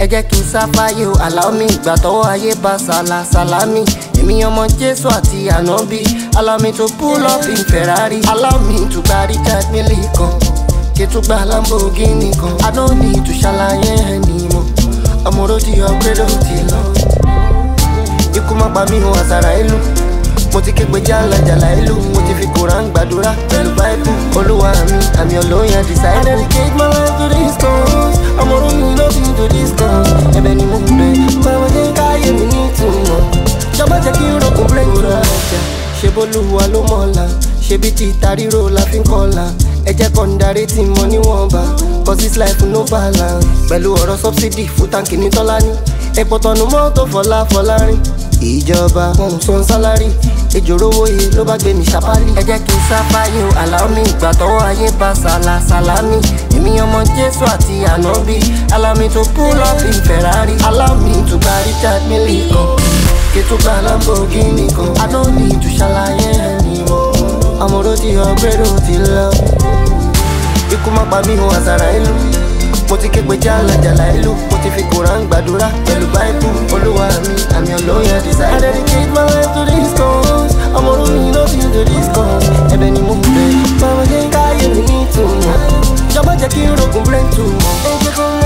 ẹ jẹ́ kí n sáfáyé o allow me ìgbà tọ́wọ́ ayé bá sàlámì èmi ọmọ Jésù àti ànábì allow me to pull up in Ferrari allow me to gba Richard Mille kan kí tún gba Lamborghini kan I don't need to ṣàlàyé ẹni mọ́ ọmọ rodi upgrade ti lọ ikú má pa mí o àsàrà ìlú mo ti ké pe jàlàjàlà ìlú mo ti fi Koran gbàdúrà pẹ̀lú Bible olúwa mi àmì olóyè disciple. I dedicate my life to this cause ọmọ orun mi ló fi to this cause ẹ̀bẹ̀ ni mo bẹ̀ báwo ṣe ń káyé mi ní ìtumọ̀ jọba jẹ́ kí n rògùn break ra ẹja ṣe bólúwa ló mọ̀ọ́la ṣe bí ti ìtaríro la fi ń kọ́la ẹ jẹ́ kọ́ ń darí tí mo níwọ̀nba cause this life no balance pẹ̀lú ọ̀rọ̀ subsidy fún táǹkì ní Tọ́lání epo tọ̀nù mọ́tò Fọlárin ìjọba wọn san sálárì ìjòrówó yìí ló bá gbé mi ṣàpálì. ẹ jẹ́ kí n sáfáyé o allow me ìgbà tọ́wọ́ ayé bá sàlámì èmi ọmọ Jésù àti ànábì allow me to pull up in Ferrari allow me to gba Richard Mille kan kí tún gba Lamborghini kan I don't need to ṣàlàyé ẹni mọ́ ọmọ rodi upgrade ti lọ ikú má pa mí o àsàrà ìlú mo ti ké pe jàlàjàlà ìlú mo ti fi Koran gbàdúrà pẹ̀lú Bible olúwa mi àmì olóyè disciple. I dedicate my life to this cause ọmọ orun mi ló fi to this cause ẹ̀bẹ̀ ni mo bẹ̀ báwo ṣe ń káyé mi ní ìtumọ̀ jọba jẹ́ kí n rògùn brain tumọ̀.